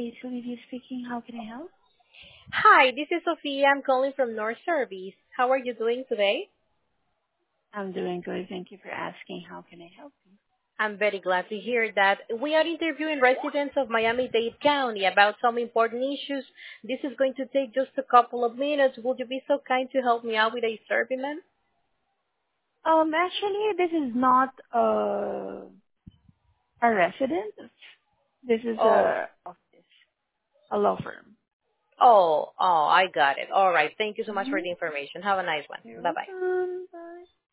Space Olivia speaking. How can I help? Hi, this is Sophia. I'm calling from North Service. How are you doing today? I'm doing good. Thank you for asking. How can I help you? I'm very glad to hear that. We are interviewing residents of Miami-Dade County about some important issues. This is going to take just a couple of minutes. Would you be so kind to help me out with a survey, ma'am? Actually, this is not a resident. This is Oh, a office, a law firm. oh, I got it. All right. Thank you so much for Mm-hmm. the information. Have a nice one. You're Bye-bye. welcome. Bye.